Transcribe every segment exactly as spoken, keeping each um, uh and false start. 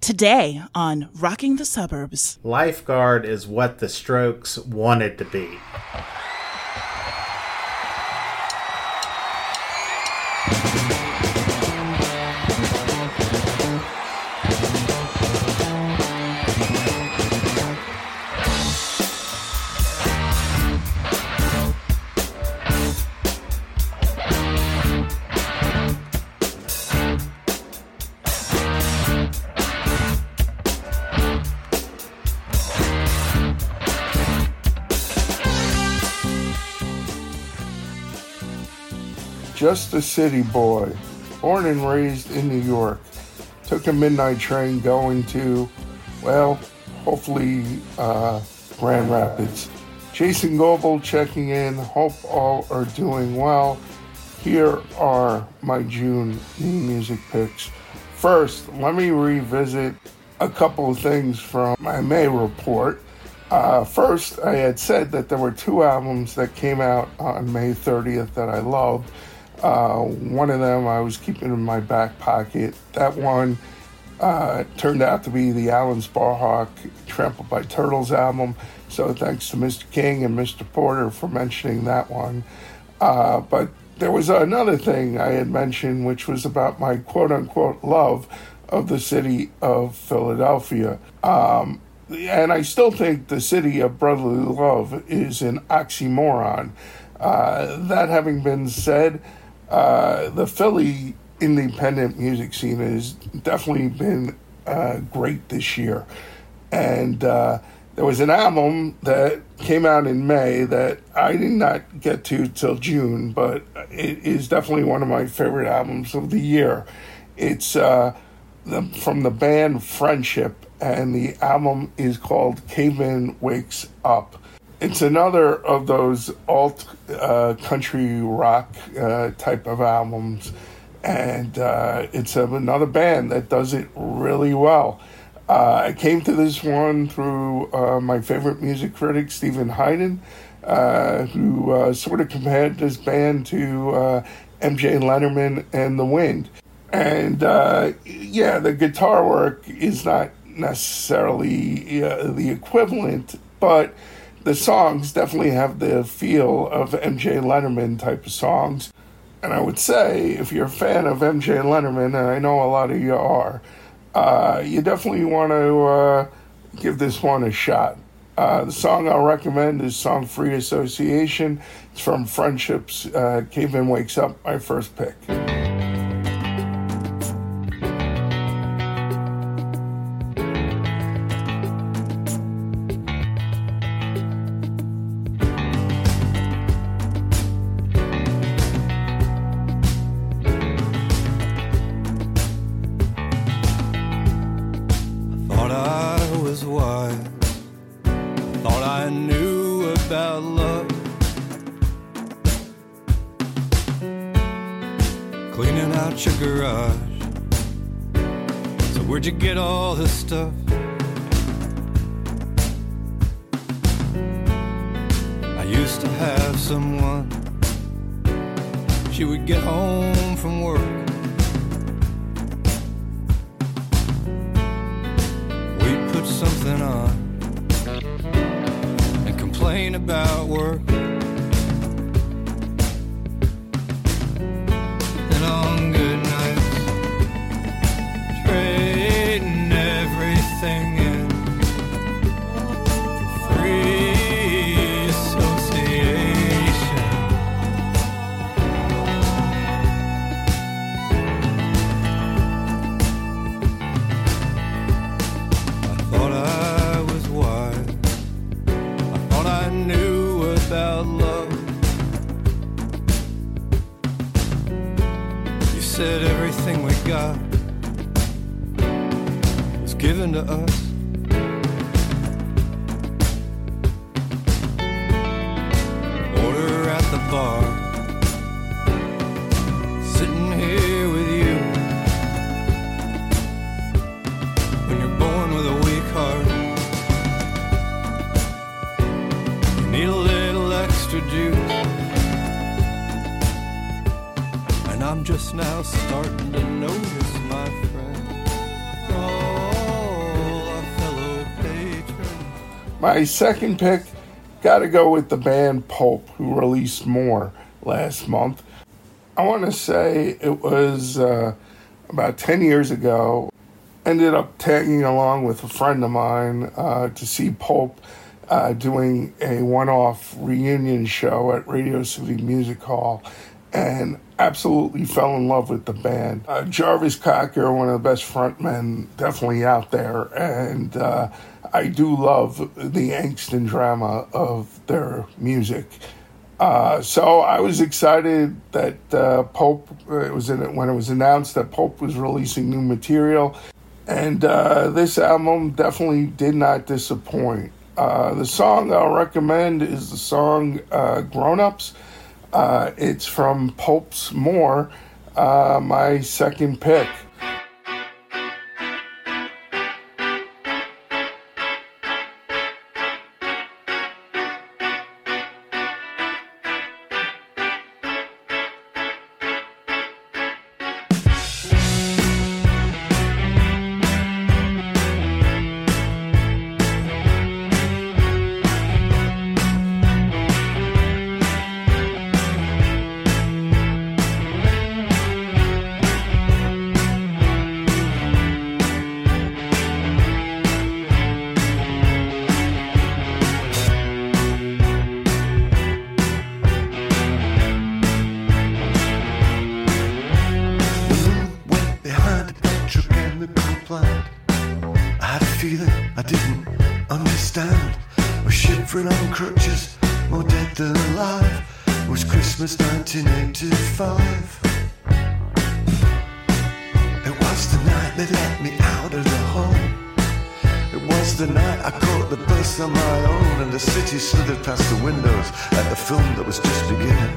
Today on Rocking the Suburbs. Lifeguard is what the Strokes wanted to be. Just a city boy, born and raised in New York, took a midnight train going to, well, hopefully uh, Grand Rapids. Jason Goebel checking in, hope all are doing well. Here are my June new music picks. First, let me revisit a couple of things from my May report. Uh, first, I had said that there were two albums that came out on May thirtieth that I loved. Uh, one of them I was keeping in my back pocket. That one uh, turned out to be the Alan Sparhawk Trampled by Turtles album. So thanks to Mister King and Mister Porter for mentioning that one. Uh, but there was another thing I had mentioned, which was about my quote-unquote love of the city of Philadelphia. Um, and I still think the city of brotherly love is an oxymoron. Uh, that having been said, Uh, the Philly independent music scene has definitely been uh, great this year. And uh, there was an album that came out in May that I did not get to till June, but it is definitely one of my favorite albums of the year. It's uh, the, from the band Friendship, and the album is called Caveman Wakes Up. It's another of those alt uh, country rock uh, type of albums, and uh, it's another band that does it really well. Uh, I came to this one through uh, my favorite music critic, Stephen Hyden, uh, who uh, sort of compared this band to uh, M J Lennerman and The Wind. And uh, yeah, the guitar work is not necessarily uh, the equivalent, but the songs definitely have the feel of M J Lennerman type of songs. And I would say, if you're a fan of M J Lennerman, and I know a lot of you are, uh, you definitely want to uh, give this one a shot. Uh, the song I'll recommend is Song Free Association. It's from Friendship's uh, Caveman Wakes Up, my first pick. Where'd you get all this stuff? I used to have someone. She would get home from work. We'd put something on and complain about work. And on good nights, trading everything in for free association. I thought I was wise. I thought I knew about love. You said everything we got was given to us. Order at the bar, sitting here with you. When you're born with a weak heart, you need a little extra juice. And I'm just now starting to notice, my friend. Oh, My second pick, gotta go with the band Pulp, who released More last month. I want to say it was uh, about ten years ago. Ended up tagging along with a friend of mine uh, to see Pulp uh, doing a one-off reunion show at Radio City Music Hall, and absolutely fell in love with the band. Uh, Jarvis Cocker, one of the best frontmen definitely out there, and uh, I do love the angst and drama of their music. Uh, so I was excited that uh, Pulp, uh, it was in, when it was announced that Pulp was releasing new material, and uh, this album definitely did not disappoint. Uh, the song I'll recommend is the song uh, Grown Ups. Uh, it's from Pulp's More, uh, my second pick. I didn't understand. Was shivering on crutches, more dead than alive. It was Christmas nineteen eighty-five. It was the night they let me out of the home. It was the night I caught the bus on my own, and the city slithered past the windows like the film that was just beginning.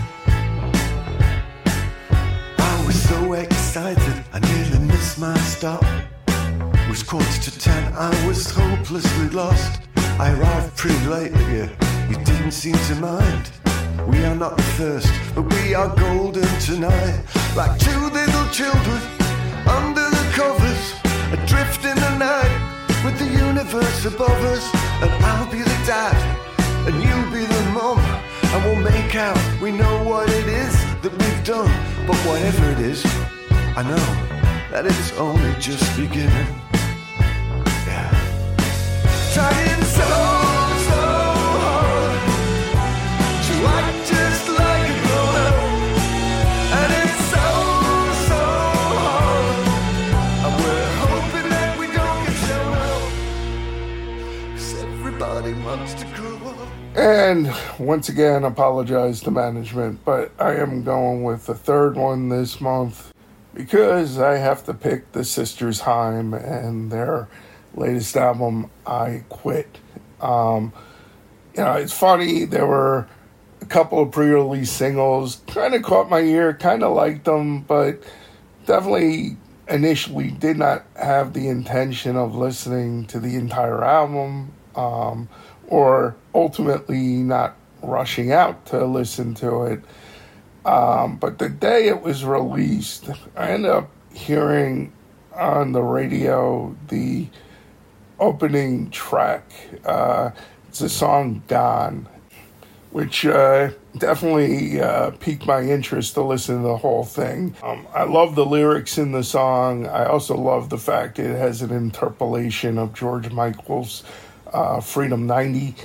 I was so excited, I nearly missed my stop. It was quarter to ten, I was hopelessly lost. I arrived pretty late, but you, you didn't seem to mind. We are not the first, but we are golden tonight. Like two little children under the covers, adrift in the night with the universe above us. And I'll be the dad, and you'll be the mum, and we'll make out we know what it is that we've done. But whatever it is, I know that it's only just beginning. Yeah. Trying so, so hard to act just like a grown-up, and it's so, so hard, and we're hoping that we don't get shown up, 'cause everybody wants to grow up. And once again, apologize to management, but I am going with the third one this month because I have to pick the Sisters Haim and their latest album, I Quit. Um, you know, it's funny, there were a couple of pre-release singles, kind of caught my ear, kind of liked them, but definitely initially did not have the intention of listening to the entire album, um, or ultimately not rushing out to listen to it. Um, but the day it was released, I ended up hearing on the radio the opening track. Uh, it's the song Gone, which uh, definitely uh, piqued my interest to listen to the whole thing. Um, I love the lyrics in the song. I also love the fact it has an interpolation of George Michael's uh, Freedom ninety.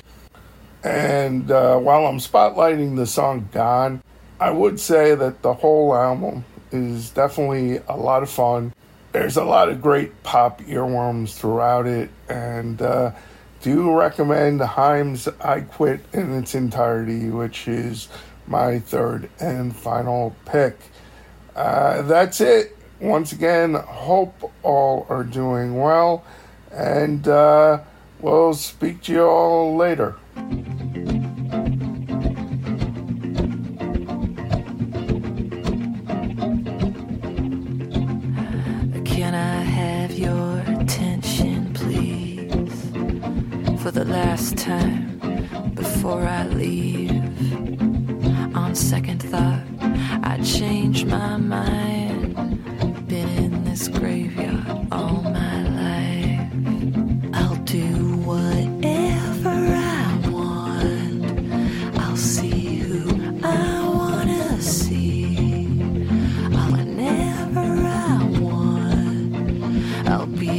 And uh, while I'm spotlighting the song Gone, I would say that the whole album is definitely a lot of fun. There's a lot of great pop earworms throughout it, and uh, do recommend Haim's I Quit in its entirety, which is my third and final pick. Uh, that's it. Once again, hope all are doing well, and uh, we'll speak to you all later. Can I have your attention, please, for the last time before I leave? On second thought, I changed my mind. Been in this graveyard all my life. I'll do whatever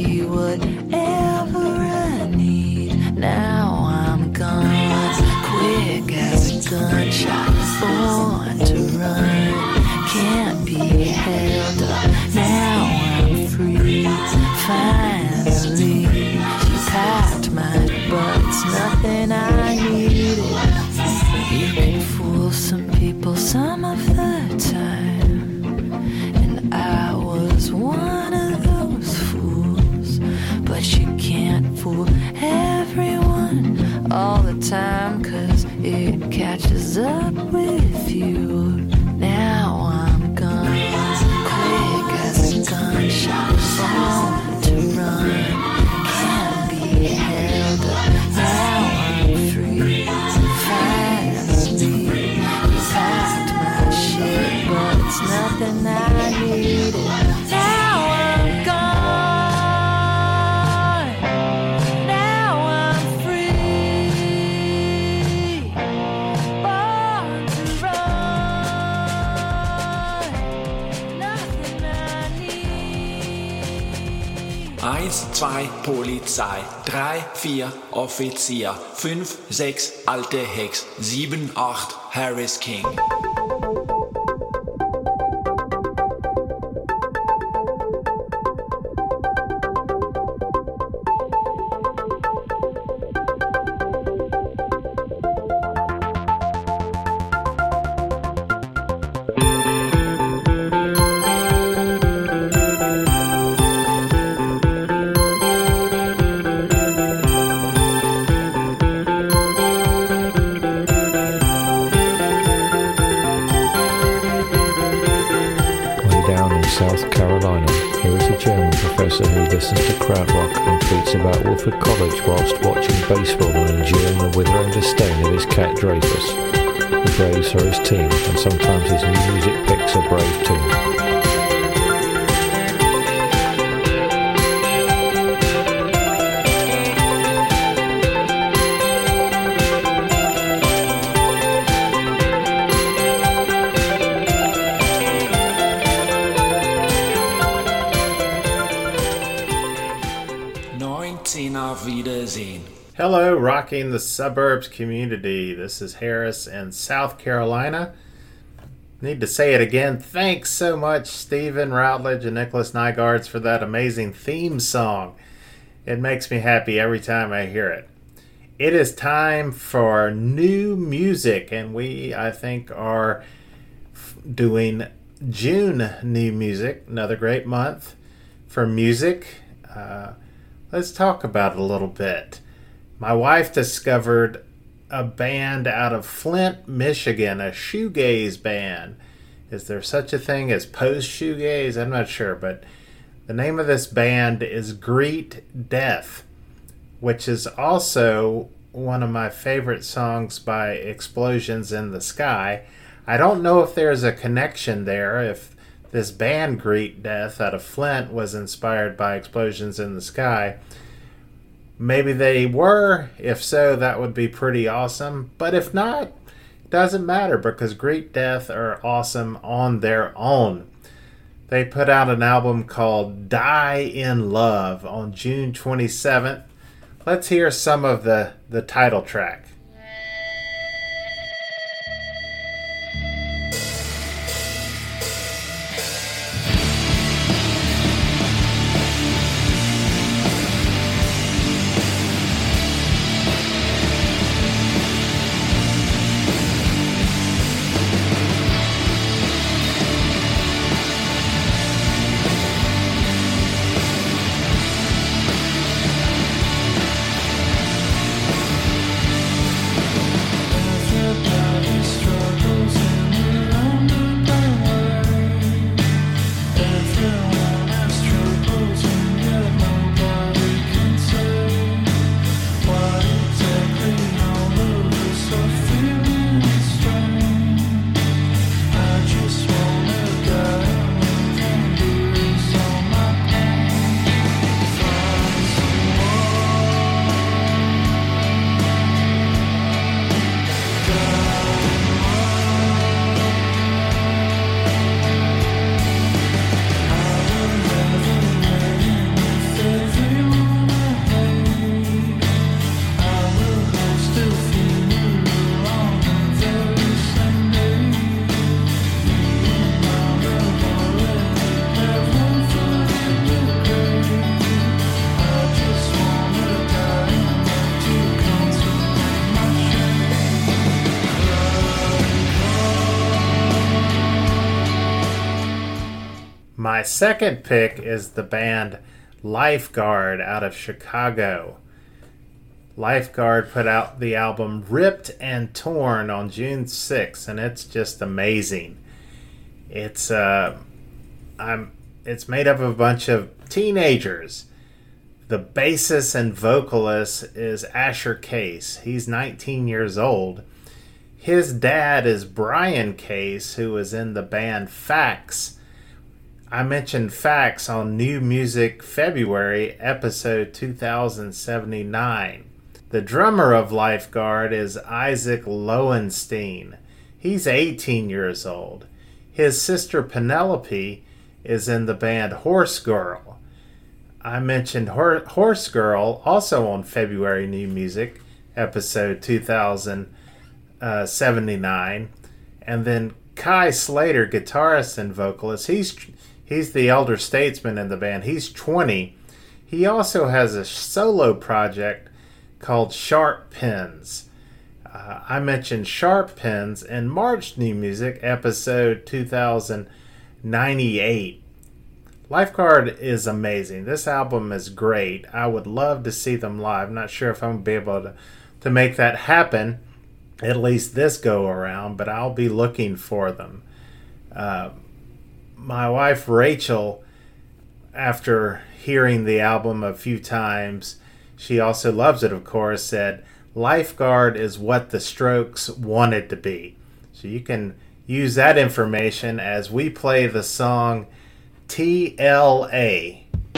be whatever I need. Now I'm gone, quick as a gunshot, born to run, can't be held up. Now I'm free, finally. She packed my butts, nothing I needed. You can fool some people some of the time, and I was one of those fools. But you can't fool everyone all the time, 'cause it catches up with you. Now I'm gone, quick as a gunshot, born to run, can't be held up. Now I'm free, finally. You packed my shit, but it's nothing I needed. Now I'm gone, now I'm free, born to run, nothing I need. eins, zwei, Polizei, drei, vier, Offizier, fünf, sechs, alte Hex, sieben, acht, Harris King. South Carolina, there is a German professor who listens to krautrock and tweets about Woodford College whilst watching baseball and enduring the withering disdain of his cat Dreyfus. He braves for his team, and sometimes his new music picks are brave too. Hello, Rocking the Suburbs community. This is Harris in South Carolina. Need to say it again. Thanks so much, Stephen Routledge and Nicholas Nygaards, for that amazing theme song. It makes me happy every time I hear it. It is time for new music, and we, I think, are doing June new music. Another great month for music. Uh, let's talk about it a little bit. My wife discovered a band out of Flint, Michigan, a shoegaze band. Is there such a thing as post-shoegaze? I'm not sure, but the name of this band is Greet Death, which is also one of my favorite songs by Explosions in the Sky. I don't know if there's a connection there, if this band Greet Death out of Flint was inspired by Explosions in the Sky. Maybe they were. If so, that would be pretty awesome. But if not, it doesn't matter, because Greet Death are awesome on their own. They put out an album called Die in Love on June twenty-seventh. Let's hear some of the, the title track. My second pick is the band Lifeguard out of Chicago. Lifeguard put out the album Ripped and Torn on June sixth, and it's just amazing. It's uh, I'm it's made up of a bunch of teenagers. The bassist and vocalist is Asher Case. He's nineteen years old. His dad is Brian Case, who was in the band Facts. I mentioned Facts on New Music February, episode two thousand seventy-nine. The drummer of Lifeguard is Isaac Lowenstein. He's eighteen years old. His sister Penelope is in the band Horse Girl. I mentioned Horse Girl also on February New Music, episode two thousand seventy-nine. And then Kai Slater, guitarist and vocalist, he's he's the elder statesman in the band. He's twenty. He also has a solo project called Sharp Pens. Uh, I mentioned Sharp Pens in March New Music, episode two thousand ninety-eight. Lifeguard is amazing. This album is great. I would love to see them live. I'm not sure if I'm going to be able to, to make that happen, at least this go around, but I'll be looking for them. Uh, my wife Rachel, after hearing the album a few times, she also loves it, of course, said Lifeguard is what the Strokes wanted to be. So you can use that information as we play the song T L A.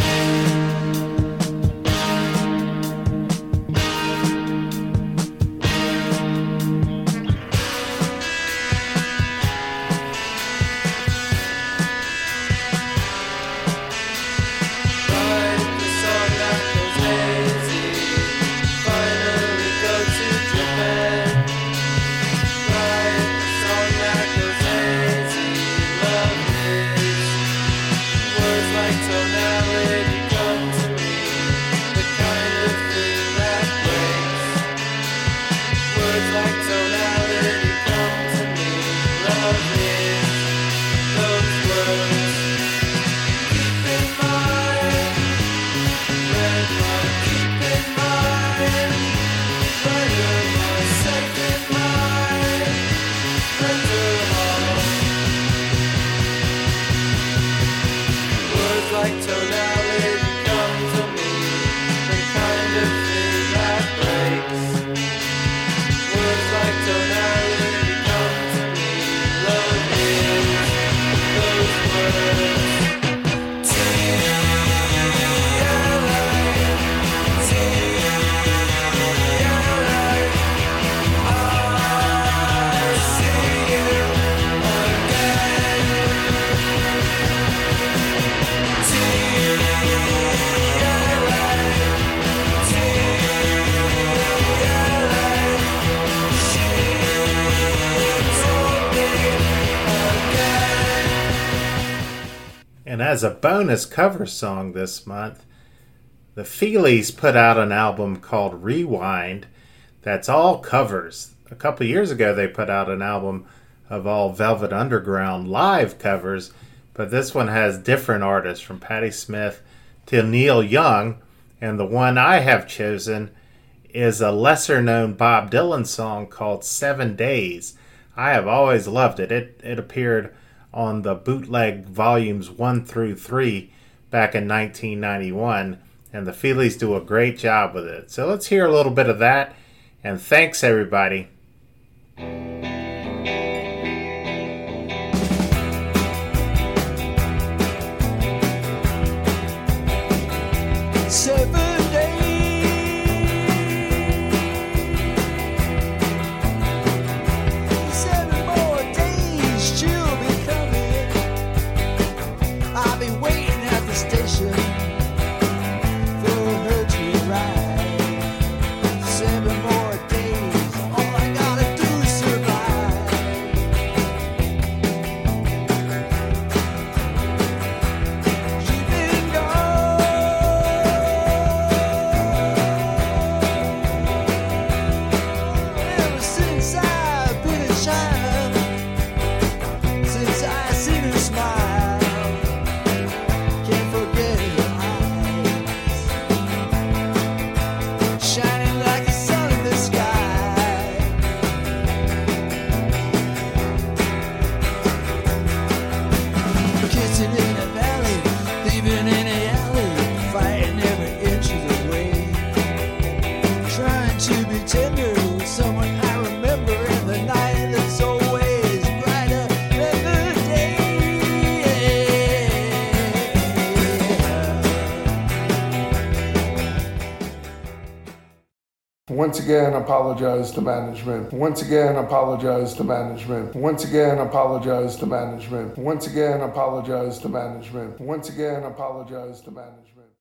And as a bonus cover song this month, the Feelies put out an album called Rewind that's all covers. A couple years ago they put out an album of all Velvet Underground live covers, but this one has different artists from Patti Smith to Neil Young, and the one I have chosen is a lesser known Bob Dylan song called Seven Days. I have always loved it. It, it appeared on the bootleg volumes one through three back in nineteen ninety-one, and the Feelies do a great job with it. So let's hear a little bit of that, and thanks everybody. Seven more days, all I Once again, apologize to management. Once again, apologize to management. Once again, apologize to management. Once again, apologize to management. Once again, apologize to management.